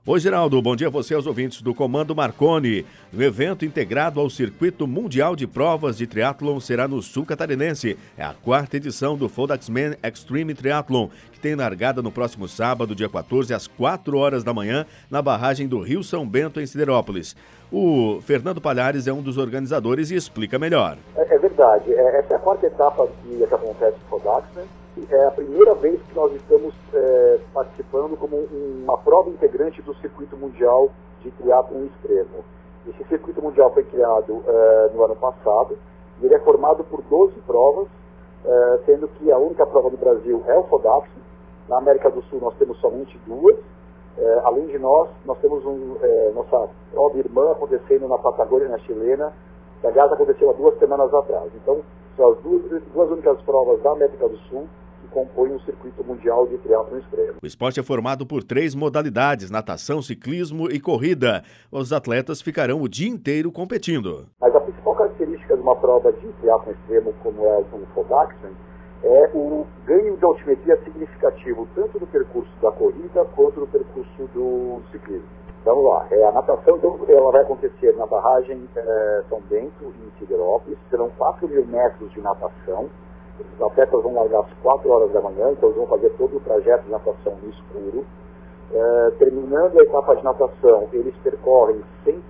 Oi, Geraldo, bom dia a você e aos ouvintes do Comando Marconi. O evento integrado ao Circuito Mundial de Provas de Triatlon será no Sul Catarinense. É a 4ª edição do FODAXMAN Extreme Triathlon, que tem largada no próximo sábado, dia 14, às 4 horas da manhã, na barragem do Rio São Bento, em Siderópolis. O Fernando Palhares é um dos organizadores e explica melhor. É verdade. Essa é a 4ª etapa que acontece no FODAXMAN. É a primeira vez que nós estamos participando como uma prova integrante do Circuito Mundial de Triatlon Extremo. Esse Circuito Mundial foi criado no ano passado e ele é formado por 12 provas, sendo que a única prova do Brasil é o FODAXMAN. Na América do Sul nós temos somente 2. Além de nós temos nossa prova irmã acontecendo na Patagônia, na Chilena, que aliás aconteceu há 2 semanas atrás. Então, são as duas únicas provas da América do Sul que compõem o Circuito Mundial de Triatlon Extremo. O esporte é formado por 3 modalidades: natação, ciclismo e corrida. Os atletas ficarão o dia inteiro competindo. Mas a principal característica de uma prova de triatlon extremo como é o FODAXMAN é o ganho de altimetria significativo, tanto no percurso da corrida quanto no percurso do ciclismo. Vamos lá, a natação então, ela vai acontecer na barragem São Bento, em Siderópolis. Serão 4.000 metros de natação. Os atletas vão largar às 4 horas da manhã, então eles vão fazer todo o trajeto de natação no escuro. Terminando a etapa de natação, eles percorrem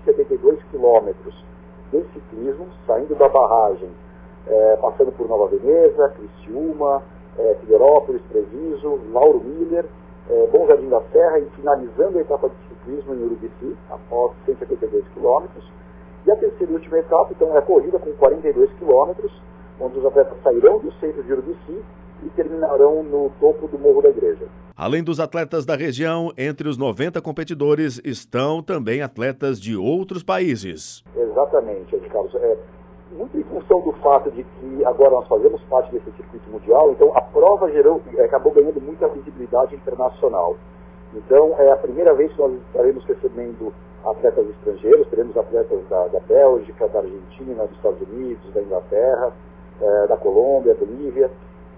172 quilômetros de ciclismo, saindo da barragem, passando por Nova Veneza, Criciúma, Siderópolis, Treviso, Lauro Miller, Bom Jardim da Serra, e finalizando a etapa de ciclismo em Urubici, após 172 quilômetros. E a terceira e última etapa, então, é a corrida com 42 quilômetros, onde os atletas sairão do centro de Urubici e terminarão no topo do Morro da Igreja. Além dos atletas da região, entre os 90 competidores estão também atletas de outros países. Exatamente, Ed Carlos. Muito em função do fato de que agora nós fazemos parte desse circuito mundial, então a prova acabou ganhando muita visibilidade internacional. Então é a primeira vez que nós estaremos recebendo atletas estrangeiros. Teremos atletas da Bélgica, da Argentina, dos Estados Unidos, da Inglaterra, da Colômbia, Bolívia.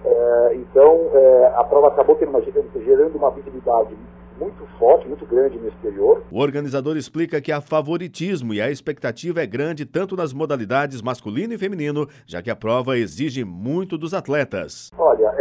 Então a prova acabou gerando uma visibilidade muito forte, muito grande no exterior. O organizador explica que há favoritismo e a expectativa é grande tanto nas modalidades masculino e feminino, já que a prova exige muito dos atletas. Olha,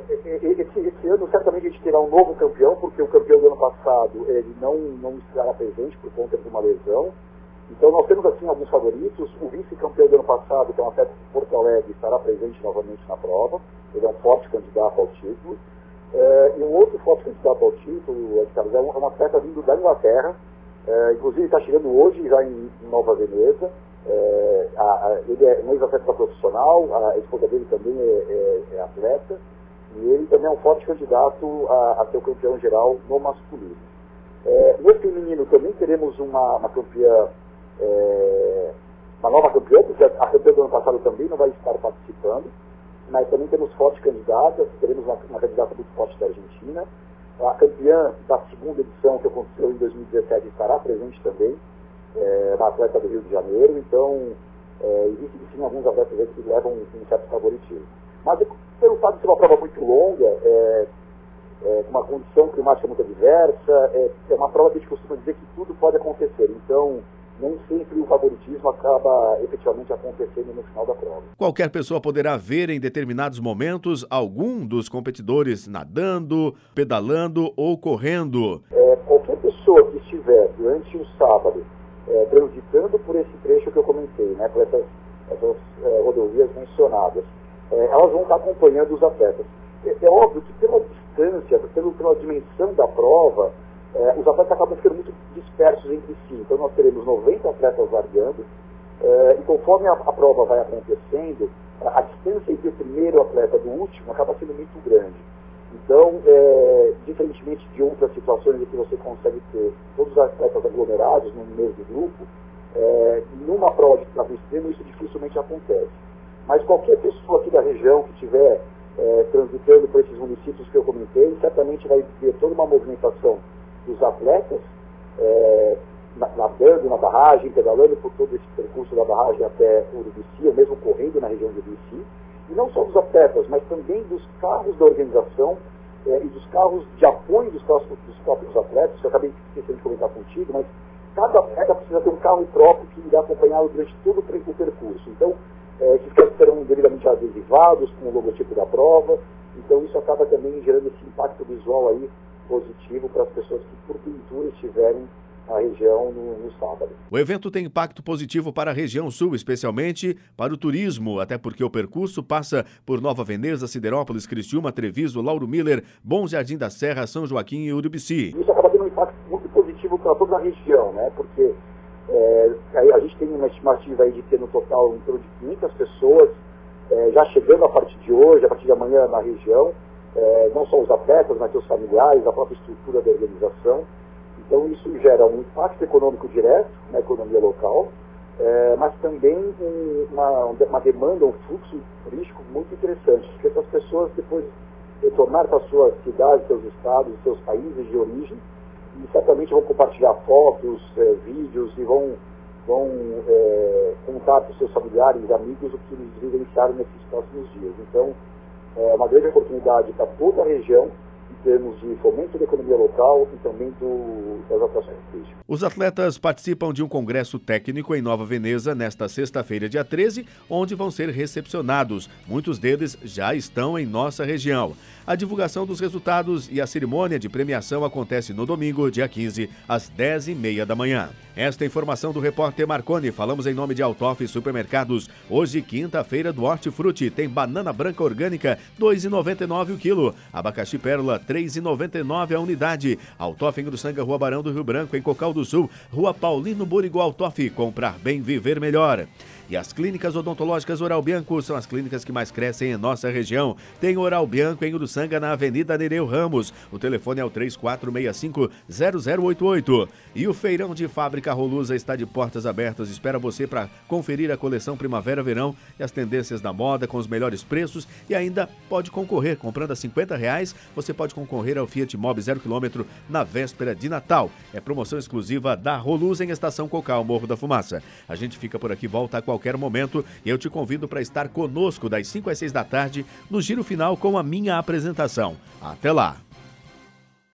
esse ano certamente a gente terá um novo campeão, porque o campeão do ano passado ele não estará presente por conta de uma lesão. Então nós temos assim alguns favoritos. O vice-campeão do ano passado, que é um atleta de Porto Alegre, estará presente novamente na prova. Ele é um forte candidato ao título. E um outro forte candidato ao título, é um atleta vindo da Inglaterra, inclusive está chegando hoje já em Nova Veneza. Ele é um ex-atleta profissional, a esposa dele também é atleta, e ele também é um forte candidato a ser o campeão geral no masculino. No feminino também teremos uma campeã, uma nova campeã, porque a campeã do ano passado também não vai estar participando. Mas também temos fortes candidatas. Teremos uma candidata muito forte da Argentina. A campeã da 2ª edição, que aconteceu em 2017, estará presente também, uma atleta do Rio de Janeiro. Então, existem sim alguns atletas aí que levam um certo favoritismo. Mas pelo fato de ser uma prova muito longa, com uma condição climática muito adversa, é uma prova que a gente costuma dizer que tudo pode acontecer. Então, nem sempre o favoritismo acaba efetivamente acontecendo no final da prova. Qualquer pessoa poderá ver em determinados momentos algum dos competidores nadando, pedalando ou correndo. Qualquer pessoa que estiver durante o sábado transitando por esse trecho que eu comentei, né, por essas rodovias mencionadas, elas vão estar acompanhando os atletas. É óbvio que pela distância, pela dimensão da prova, os atletas acabam ficando muito dispersos entre si. Então nós teremos 90 atletas largando, e conforme a prova vai acontecendo, a distância entre o primeiro atleta e do último acaba sendo muito grande. Então, diferentemente de outras situações em que você consegue ter todos os atletas aglomerados no mesmo grupo, numa prova de triatlon extremo isso dificilmente acontece. Mas qualquer pessoa aqui da região que estiver transitando por esses municípios que eu comentei, certamente vai ver toda uma movimentação dos atletas nadando na barragem, pedalando por todo esse percurso da barragem até Urubici, ou mesmo correndo na região de Urubici. E não só dos atletas, mas também dos carros da organização e dos carros de apoio dos próprios atletas, que eu acabei esquecendo de comentar contigo, mas cada atleta precisa ter um carro próprio que irá acompanhá-lo durante todo o percurso. Então, esses carros serão devidamente adesivados com o logotipo da prova, então isso acaba também gerando esse impacto visual aí positivo para as pessoas que porventura estiverem na região no sábado. O evento tem impacto positivo para a região sul, especialmente para o turismo, até porque o percurso passa por Nova Veneza, Siderópolis, Criciúma, Treviso, Lauro Miller, Bom Jardim da Serra, São Joaquim e Urubici. Isso acaba tendo um impacto muito positivo para toda a região, né? Porque a gente tem uma estimativa aí de ter no total em torno de 500 pessoas já chegando a partir de hoje, a partir de amanhã na região, não só os atletas, mas os familiares, a própria estrutura da organização. Então isso gera um impacto econômico direto na economia local, mas também uma demanda, um fluxo turístico muito interessante, porque essas pessoas depois retornar para suas cidades, seus estados, seus países de origem, e certamente vão compartilhar fotos, vídeos e vão contar para os seus familiares e amigos o que eles vivenciaram nesses próximos dias. Então é uma grande oportunidade para toda a região, em termos de fomento da economia local e também das atrações turísticas. Os atletas participam de um congresso técnico em Nova Veneza nesta sexta-feira, dia 13, onde vão ser recepcionados. Muitos deles já estão em nossa região. A divulgação dos resultados e a cerimônia de premiação acontece no domingo, dia 15, às 10h30 da manhã. Esta é a informação do repórter Marconi. Falamos em nome de Altoff Supermercados. Hoje, quinta-feira do Hortifruti, tem banana branca orgânica, R$ 2,99 o quilo. Abacaxi Pérola, R$ 3,99 a unidade. Altoff em Uruçanga, Rua Barão do Rio Branco, em Cocal do Sul, Rua Paulino Borigo Altoff. Comprar bem, viver melhor. E as clínicas odontológicas Oral Bianco são as clínicas que mais crescem em nossa região. Tem Oral Bianco em Uruçanga, na Avenida Nereu Ramos. O telefone é o 3465-0088. E o Feirão de Fábrica Rolusa está de portas abertas. Espera você para conferir a coleção Primavera-Verão e as tendências da moda com os melhores preços. E ainda pode concorrer. Comprando a R$50, você pode concorrer ao Fiat Mobi 0 km na véspera de Natal. É promoção exclusiva da Rolusa em Estação Cocal, Morro da Fumaça. A gente fica por aqui, volta a qualquer momento, e eu te convido para estar conosco das 5 às 6 da tarde no Giro Final com a minha apresentação. Até lá!